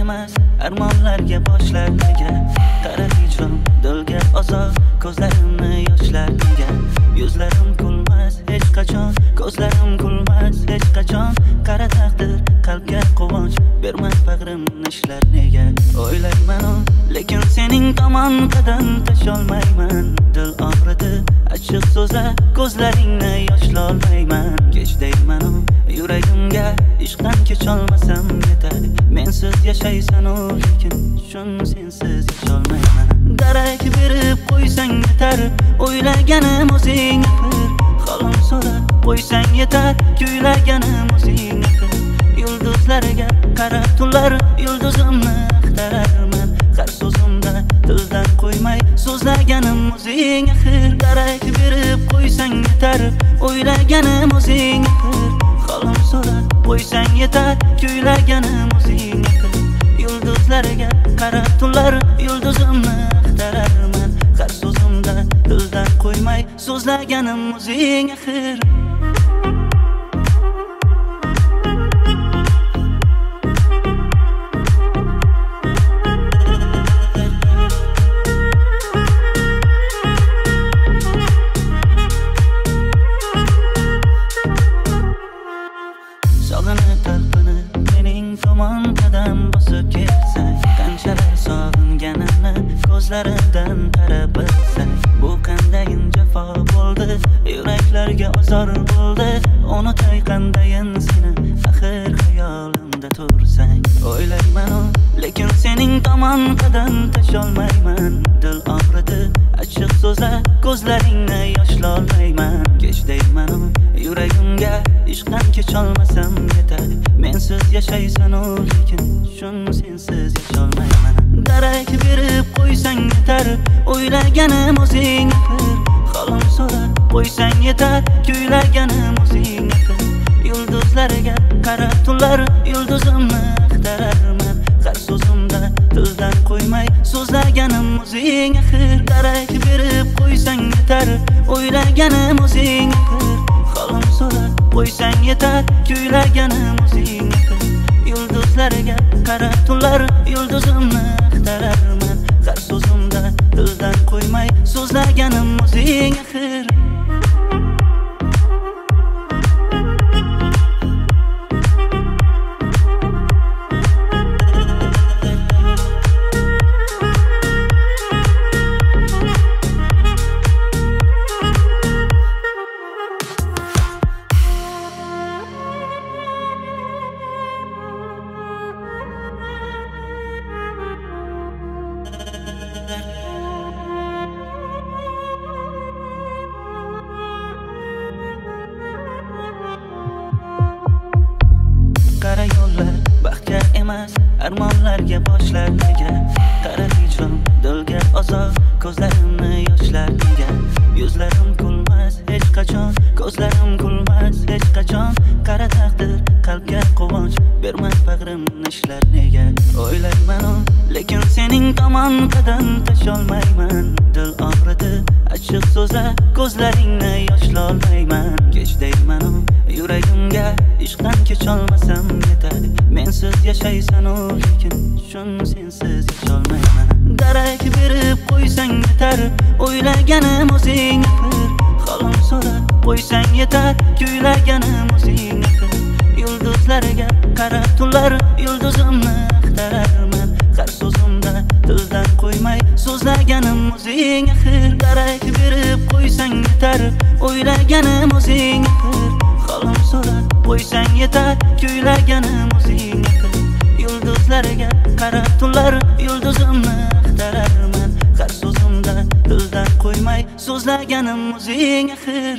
emas armonlarga boshlar nega qara hijron dilga azob ko'zlarimni yoshlar nega yuzlarim kulmas hech qachon ko'zlarim kulmas hech qachon qara taqdir qalbga quvonch bermas bag'rim nishlar nega o'ylayman lekin sening tomon qadam tasholmayman dil og'ridi achchiq so'zlar ko'zlaringni yoshlolmayman kech deyman yuragimga ishqdan kecholmasam yetadi mensiz yashaysan lekin shun sensiz yasholmayman darak berib qo'ysang yetar o'ylaganim o'zing bir xolim so'rab qo'ysang yetar kuylaganim o'zing bir yulduzlarga qarab tunlar yulduzimni axtararman har so'zimda tildan qo'ymay so'zlaganim o'zing axir darak berib qo'ysang yetar o'ylaganim o'zing bir xolim so'rab qo'ysang yetar kuylaganim o'zing bir yulduzlarga qarab tunlar yulduzimni axtararman har so'zimda tildan qo'ymay so'zlaganim o'zing axir ko'zlaridan qarab bilsang bu qandayin jafo bo'ldi yuraklarga ozor bo'ldi unutay qandayin seni axir xayolimda tursang o'ylayman lekin sening tomon qadam tasholmayman dil og'ridi achchiq so'zlar ko'zlaringni yoshlolmayman kech deyman yuragimga ishqdan kecholmasam yetadi mensiz yashaysan lekin shun sensiz yasholmayman darak berib qo'ysang yetar o'ylaganim o'zing bir xolim so'rab qo'ysang yetar kuylaganim o'zing bir yulduzlarga qarab tunlar yulduzimni axtararman har so'zimda tildan qo'ymay so'zlaganim o'zing axir darak berib qo'ysang yetar o'ylaganim o'zing bir xolim so'rab qo'ysang yetar kuylaganim o'zing bir yulduzlarga qarab tunlar yulduzimni axtararman har so'zimda tildan qo'ymay so'zlaganim o'zing axir qara yo'llar baxtga emas armonlarga boshlar nega qara hijron dilga azob ko'zlarimni yoshlar nega yuzlarim kulmas hech qachon ko'zlarim kulmas hech qachon qara taqdir qalbga quvonch bermas bag'rim nishlar nega o'ylayman lekin sening tomon qadam tasholmayman dil og'ridi achchiq so'zlar ko'zlaringni yoshlolmayman kech deyman yuragimga ishqdan kecholmasam yetadi mensiz yashaysan lekin shun sensiz yasholmayman darak berib qo'ysang yetar o'ylaganim o'zing bir xolim so'rab qo'ysang yetar kuylaganim o'zing bir yulduzlarga qarab tunlar yulduzimni axtararman har so'zimda tildan qo'ymay so'zlaganim o'zing axir darak berib qo'ysang yetar o'ylaganim o'zing bir xolim so'rab qo'ysang yetar kuylaganim o'zing bir yulduzlarga qarab tunlar yulduzimni axtararman har so'zimda tildan qo'ymay so'zlaganim o'zing axir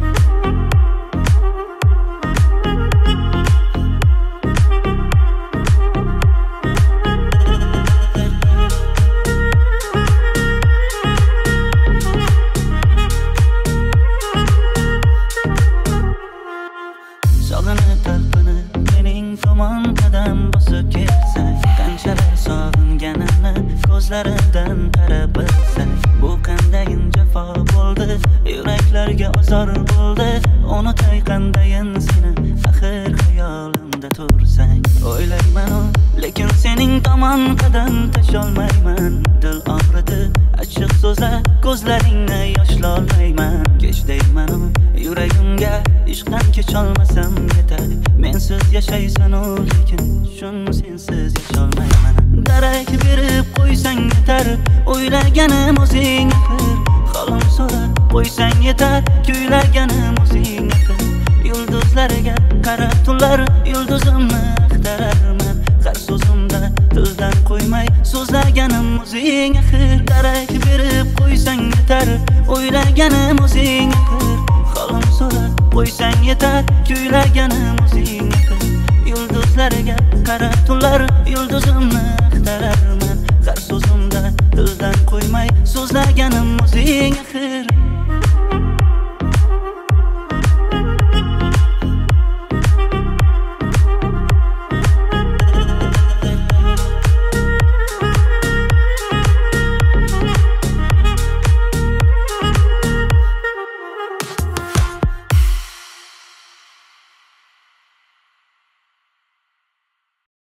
ko'zlaridan qarab bilsang bu qandayin jafo bo'ldi yuraklarga ozor bo'ldi unutay qandayin seni axir xayolimda tursang o'ylayman lekin sening tomon tomon qadam tasholmayman. Dil og'ridi achchiq so'zlar, ko'zlaringni yoshlolmayman. Kech deyman yuragimga, ishqdan kecholmasam yetadi. Mensiz yashaysan u, lekin shun sensiz yasholmayman. Darak berib qo'ysang yetar, o'ylaganim o'zing axir. Xolim so'rab qo'ysang yetar, kuylaganim o'zing axir. Yulduzlarga qarab tunlar, yulduzimni axtararman. Har so'zimda tildan qo'ymay so'zlaganim o'zing axir. Darak berib qo'ysang yetar, o'ylaganim o'zing axir. Xolim so'rab qo'ysang yetar, kuylaganim o'zing axir. Yulduzlarga qarab tunlar, yulduzimni axtararman. Har so'zimda tildan qo'ymay so'zlaganim o'zing axir.